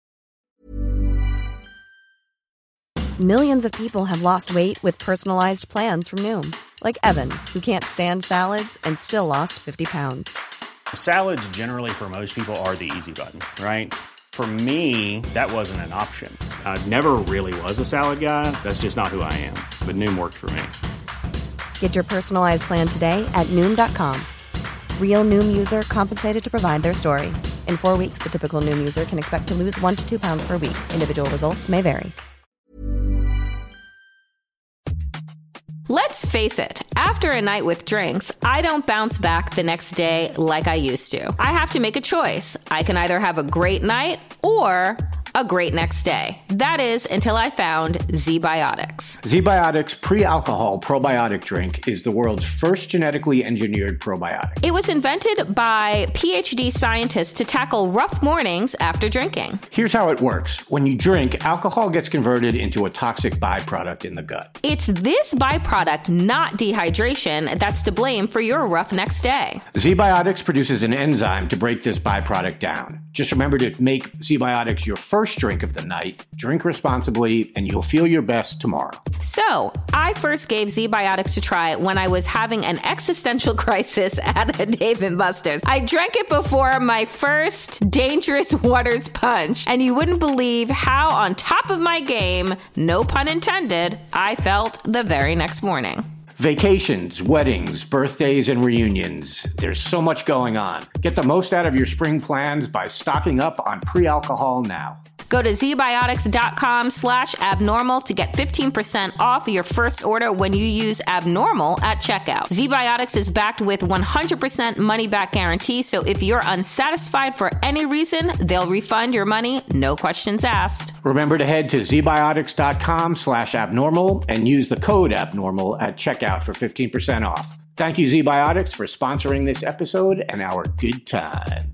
G: Millions of people have lost weight with personalized plans from Noom, like Evan, who can't stand salads and still lost fifty pounds.
H: Salads generally for most people are the easy button, right? For me, that wasn't an option. I never really was a salad guy. That's just not who I am. But Noom worked for me.
G: Get your personalized plan today at Noom dot com. Real Noom user compensated to provide their story. In four weeks, the typical Noom user can expect to lose one to two pounds per week. Individual results may vary.
I: Let's face it, after a night with drinks, I don't bounce back the next day like I used to. I have to make a choice. I can either have a great night or a great next day. That is, until I found Z-Biotics.
J: Z-Biotics Pre-Alcohol Probiotic Drink is the world's first genetically engineered probiotic.
I: It was invented by P H D scientists to tackle rough mornings after drinking.
J: Here's how it works. When you drink, alcohol gets converted into a toxic byproduct in the gut.
I: It's this byproduct, not dehydration, that's to blame for your rough next day.
J: Z-Biotics produces an enzyme to break this byproduct down. Just remember to make Z-Biotics your first drink of the night, drink responsibly, and you'll feel your best tomorrow.
I: So, I first gave Z-Biotics a try when I was having an existential crisis at a Dave and Buster's. I drank it before my first Dangerous Waters punch, and you wouldn't believe how on top of my game, no pun intended, I felt the very next morning.
J: Vacations, weddings, birthdays, and reunions. There's so much going on. Get the most out of your spring plans by stocking up on pre-alcohol now.
I: Go to zbiotics.com slash abnormal to get fifteen percent off your first order when you use abnormal at checkout. ZBiotics is backed with one hundred percent money-back guarantee, so if you're unsatisfied for any reason, they'll refund your money, no questions asked.
J: Remember to head to zbiotics.com slash abnormal and use the code abnormal at checkout for fifteen percent off. Thank you, ZBiotics, for sponsoring this episode and our good times.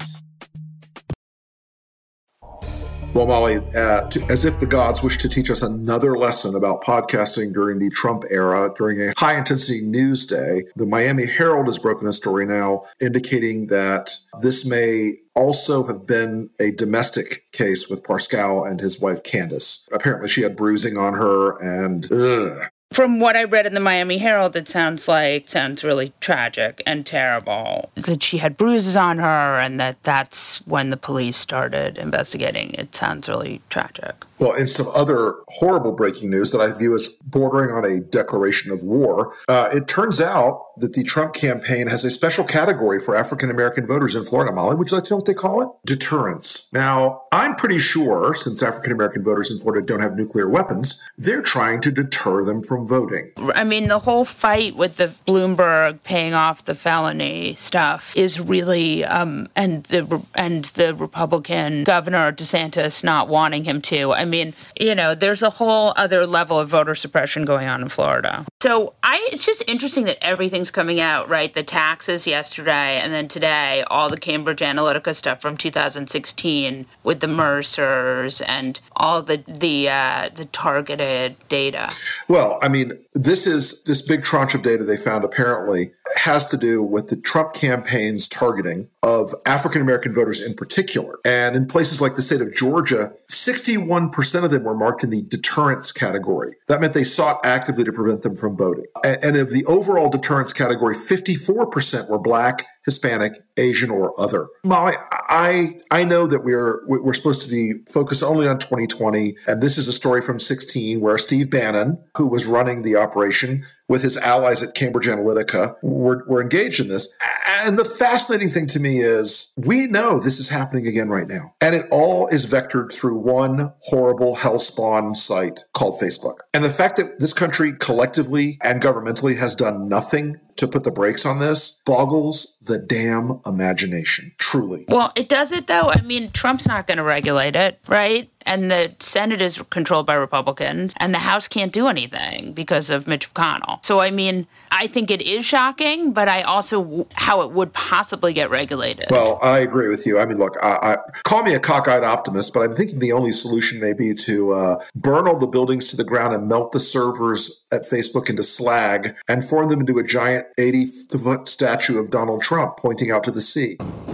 C: Well, Molly, uh, to, as if the gods wish to teach us another lesson about podcasting during the Trump era, during a high-intensity news day, the Miami Herald has broken a story now indicating that this may also have been a domestic case with Pascal and his wife, Candace. Apparently, she had bruising on her and ugh.
B: From what I read in the Miami Herald, it sounds like, sounds really tragic and terrible. That she had bruises on her and that that's when the police started investigating. It sounds really tragic.
C: Well, in some other horrible breaking news that I view as bordering on a declaration of war, uh, it turns out that the Trump campaign has a special category for African-American voters in Florida. Molly, would you like to know what they call it? Deterrence. Now, I'm pretty sure, since African-American voters in Florida don't have nuclear weapons, they're trying to deter them from voting.
B: I mean, the whole fight with the Bloomberg paying off the felony stuff is really, um, and the and the Republican governor DeSantis not wanting him to. I mean, you know, there's a whole other level of voter suppression going on in Florida. So I, it's just interesting that everything's coming out, right? The taxes yesterday, and then today, all the Cambridge Analytica stuff from two thousand sixteen with the Mercers and all the the uh, the targeted data.
C: Well, I mean, this is this big tranche of data they found apparently has to do with the Trump campaign's targeting of African-American voters in particular. And in places like the state of Georgia, sixty-one percent of them were marked in the deterrence category. That meant they sought actively to prevent them from voting. And of the overall deterrence category, fifty-four percent were Black, Hispanic, Asian, or other. Molly, I I know that we're we're supposed to be focused only on twenty twenty, and this is a story from sixteen where Steve Bannon, who was running the operation with his allies at Cambridge Analytica, were, were engaged in this. And the fascinating thing to me is we know this is happening again right now. And it all is vectored through one horrible hellspawn site called Facebook. And the fact that this country collectively and governmentally has done nothing to put the brakes on this boggles the damn imagination, truly.
B: Well, it does it, though. I mean, Trump's not going to regulate it, right? And the Senate is controlled by Republicans, and the House can't do anything because of Mitch McConnell. So, I mean, I think it is shocking, but I also how it would possibly get regulated.
C: Well, I agree with you. I mean, look, I, I, call me a cockeyed optimist, but I'm thinking the only solution may be to uh, burn all the buildings to the ground and melt the servers at Facebook into slag and form them into a giant eighty-foot statue of Donald Trump pointing out to the sea.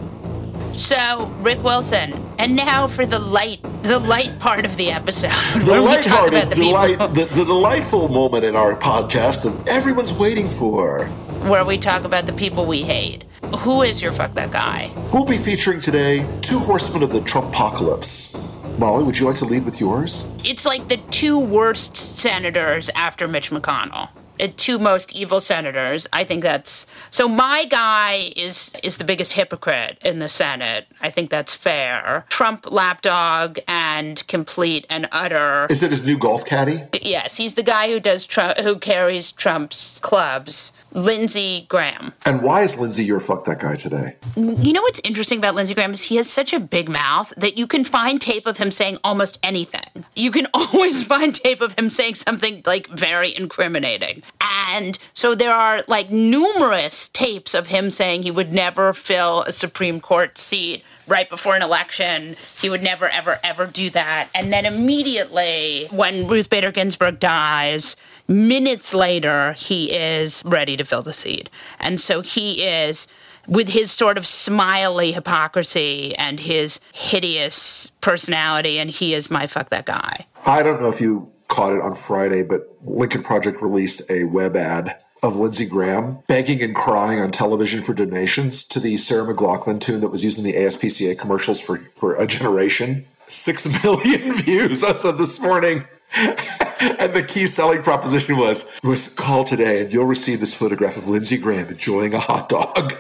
B: So, Rick Wilson, and now for the light, the light part of the episode.
C: The light-hearted, the, delight, the, the delightful moment in our podcast that everyone's waiting for.
B: Where we talk about the people we hate. Who is your fuck that guy?
C: We'll be featuring today two horsemen of the Trumpocalypse. Molly, would you like to lead with yours?
B: It's like the two worst senators after Mitch McConnell. Uh, two most evil senators. I think that's so. My guy is is the biggest hypocrite in the Senate. I think that's fair. Trump lapdog and complete and utter.
C: Is it his new golf caddy?
B: Yes, he's the guy who does Trump, who carries Trump's clubs. Lindsey Graham.
C: And why is Lindsey your fuck that guy today?
B: You know what's interesting about Lindsey Graham is he has such a big mouth that you can find tape of him saying almost anything. You can always find tape of him saying something like very incriminating. And so there are like numerous tapes of him saying he would never fill a Supreme Court seat right before an election. He would never, ever, ever do that. And then immediately when Ruth Bader Ginsburg dies, minutes later, he is ready to fill the seat. And so he is, with his sort of smiley hypocrisy and his hideous personality, and he is my fuck that guy.
C: I don't know if you caught it on Friday, but Lincoln Project released a web ad of Lindsey Graham begging and crying on television for donations to the Sarah McLachlan tune that was used in the A S P C A commercials for, for a generation. Six million views as of this morning. And the key selling proposition was, was call today and you'll receive this photograph of Lindsey Graham enjoying a hot dog.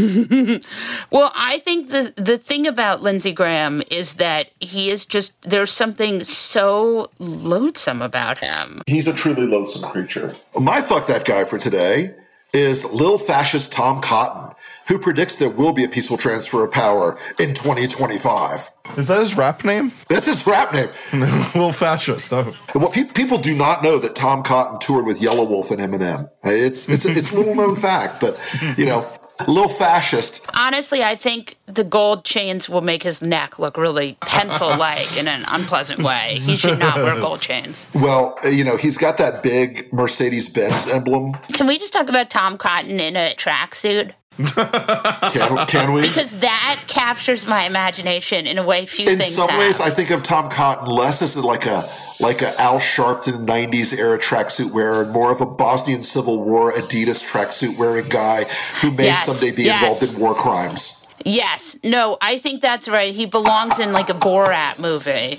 B: Well, I think the the thing about Lindsey Graham is that he is just, there's something so loathsome about him.
C: He's a truly loathsome creature. My fuck that guy for today is Lil Fascist Tom Cotton, who predicts there will be a peaceful transfer of power in twenty twenty-five.
D: Is that his rap name?
C: That's his rap name.
D: Lil Fascist. Oh.
C: Well, pe- people do not know that Tom Cotton toured with Yellow Wolf and Eminem. It's it's it's a little known fact, but you know, Lil Fascist.
B: Honestly, I think the gold chains will make his neck look really pencil-like in an unpleasant way. He should not wear gold chains.
C: Well, you know, he's got that big Mercedes-Benz emblem.
B: Can we just talk about Tom Cotton in a tracksuit?
C: Can, can we?
B: Because that captures my imagination in a way few
C: in
B: things
C: some
B: have.
C: ways, I think of Tom Cotton less as like a like a Al Sharpton nineties era tracksuit wearer, and more of a Bosnian Civil War Adidas tracksuit wearing guy who may
B: yes,
C: someday be
B: yes.
C: involved in war crimes.
B: Yes. No, I think that's right. He belongs in like a Borat movie.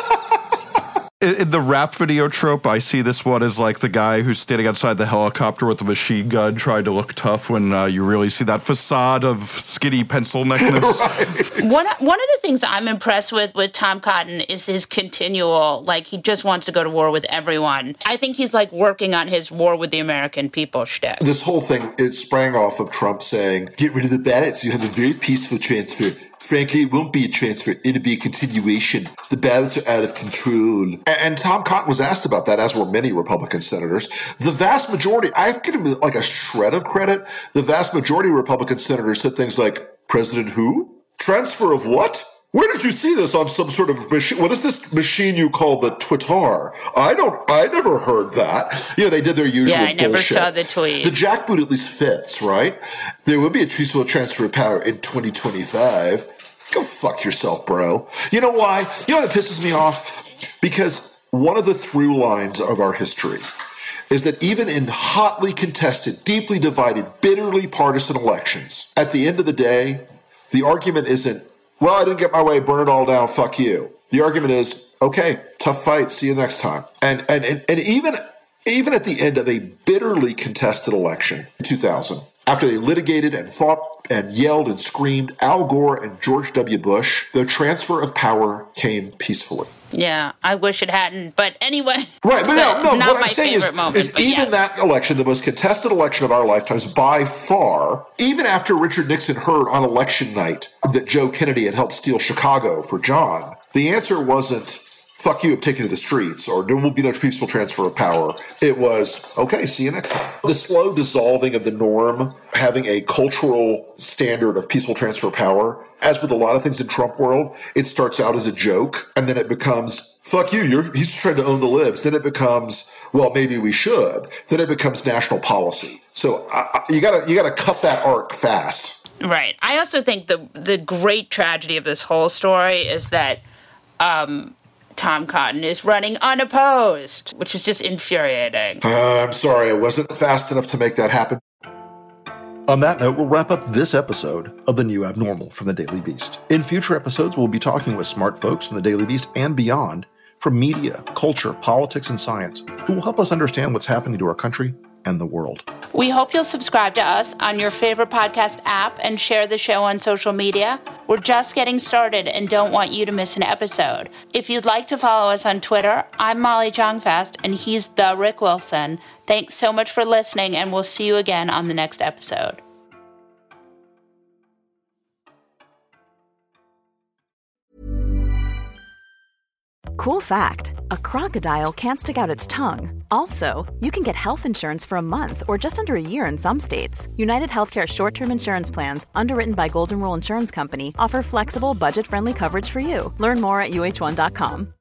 D: In, in the rap video trope, I see this one as like the guy who's standing outside the helicopter with a machine gun trying to look tough when uh, you really see that facade of skinny pencil neckness.
C: Right.
B: One, one of the things I'm impressed with with Tom Cotton is his continual, like, he just wants to go to war with everyone. I think he's, like, working on his war with the American people shtick.
C: This whole thing, it sprang off of Trump saying, get rid of the ballots, you have a very peaceful transfer. Frankly, it won't be a transfer. It'll be a continuation. The ballots are out of control. And, and Tom Cotton was asked about that, as were many Republican senators. The vast majority, I've given him like a shred of credit. The vast majority of Republican senators said things like, President who? Transfer of what? Where did you see this on some sort of machine? What is this machine you call the Twitter? I don't, I never heard that. You know, they did their usual
B: Yeah, I never
C: bullshit.
B: saw the tweet.
C: The jackboot at least fits, right? There will be a peaceful transfer of power in twenty twenty-five. Go fuck yourself, bro. You know why? You know what pisses me off? Because one of the through lines of our history is that even in hotly contested, deeply divided, bitterly partisan elections, at the end of the day, the argument isn't, well, I didn't get my way, burn it all down, fuck you. The argument is, okay, tough fight, see you next time. And and and, and even, even at the end of a bitterly contested election in two thousand, after they litigated and fought and yelled and screamed, Al Gore and George W. Bush, the transfer of power came peacefully.
B: Yeah, I wish it hadn't. But anyway,
C: right? But no, no.
B: not
C: What
B: my
C: I'm saying
B: favorite
C: is,
B: moment.
C: is
B: but
C: even
B: yes.
C: that election, the most contested election of our lifetimes by far, even after Richard Nixon heard on election night that Joe Kennedy had helped steal Chicago for John, the answer wasn't, fuck you, I'm taking to the streets, or there will be no peaceful transfer of power. It was, okay, see you next time. The slow dissolving of the norm, having a cultural standard of peaceful transfer of power, as with a lot of things in Trump world, it starts out as a joke, and then it becomes, fuck you, you're, he's trying to own the libs. Then it becomes, well, maybe we should. Then it becomes national policy. So uh, you gotta you gotta cut that arc fast.
B: Right. I also think the the great tragedy of this whole story is that um, Tom Cotton is running unopposed, which is just infuriating.
C: Uh, I'm sorry, I wasn't fast enough to make that happen.
A: On that note, we'll wrap up this episode of The New Abnormal from The Daily Beast. In future episodes, we'll be talking with smart folks from The Daily Beast and beyond, from media, culture, politics, and science, who will help us understand what's happening to our country and the world.
B: We hope you'll subscribe to us on your favorite podcast app and share the show on social media. We're just getting started and don't want you to miss an episode. If you'd like to follow us on Twitter, I'm Molly Jong-Fast and he's the Rick Wilson. Thanks so much for listening, and we'll see you again on the next episode.
K: Cool fact, a crocodile can't stick out its tongue. Also, you can get health insurance for a month or just under a year in some states. United Healthcare short-term insurance plans, underwritten by Golden Rule Insurance Company, offer flexible, budget-friendly coverage for you. Learn more at U H one dot com.